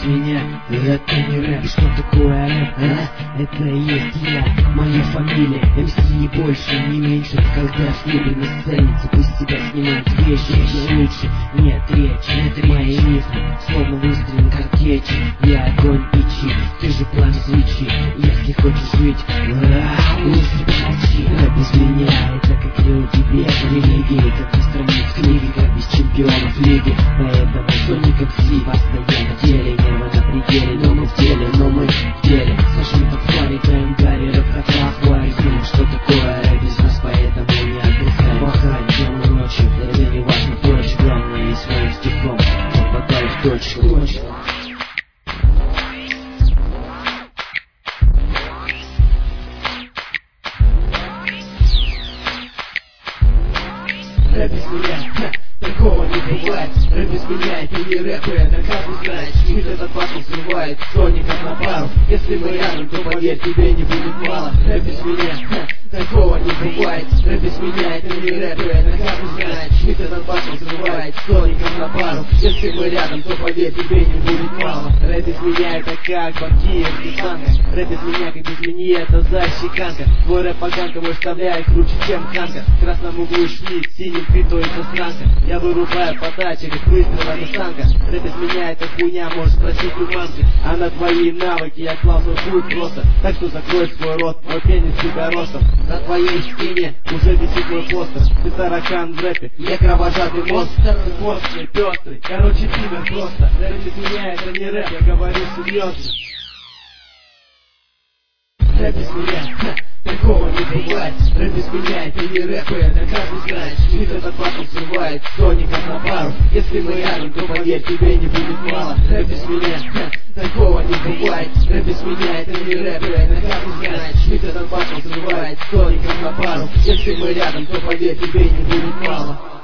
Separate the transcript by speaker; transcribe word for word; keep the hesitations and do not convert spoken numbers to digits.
Speaker 1: меня, это не рэп. И что такое рэп, а? Это и есть я, моя фамилия эм си, не больше, не меньше. Когда слепли на сцене, пусть себя снимают вещи. Я лучше, нет речи, нет мои рифмы, словно выстрелен картечи. Я огонь печи, ты же пламя свечи. Если хочешь жить, лучше помолчи. Рэп без меня, это как велосипед в религии, как без страниц книги, как без чемпионов лиги. Поэтому Соник эм си постоянно в деле, нервы на пределе, но мы в деле, но мы в деле. Сажим там флари, даем гарри, рэп как ахуай. Знаем, что такое рэп без нас, поэтому не отдыхаем. Махаем днем и ночью, это не важно, прочь. Главное, и своим стихом попадаю в точку. Рэп без меня, ха, такого не бывает. Рэп без меня, это не рэп, это каждый знает. Шмидт этот батл срывает Соников на пару. Если мы рядом, то поверь, тебе не будет мало. Рэп без меня, ха, такого не бывает. Рэп без меня, это не рэп, это каждый знает. Шмидт этот батл срывает Соников на пару. Если мы рядом, то поверь, тебе не будет мало. Рэп без меня, это как банкир и санка. Рэп без меня, как без меня, это защеканка. Твой рэп поганка выставляет круче, чем ханка. В красном углу Шмидт, синим пятой это сранка. Я вырубаю подачи, как выстрела из танка. Рэп без меня, эта хуйня, можешь спросить у мамки. А на твои навыки я клал свой путь просто. Так что закрой свой рот, мой пенис тебя ростом. На твоей стене уже висит мой постер. Ты таракан в рэпе, я кровожадный монстр. Монстры, пестрый, короче пидор просто. Рэп без меня, это не рэп, я говорю серьезно. Рэп без меня, ха, такого не бывает. Рэп без меня, это не рэп, это каждый знает. Шмидт этот батл срывает Соников на пару. Если мы рядом, то поверь, тебе не будет мало. Рэп без меня, ха, такого не бывает. Рэп без меня, это не рэп, это каждый знает. Шмидт этот батл срывает Соников на пару. Если мы рядом, то поверь, тебе не будет мало.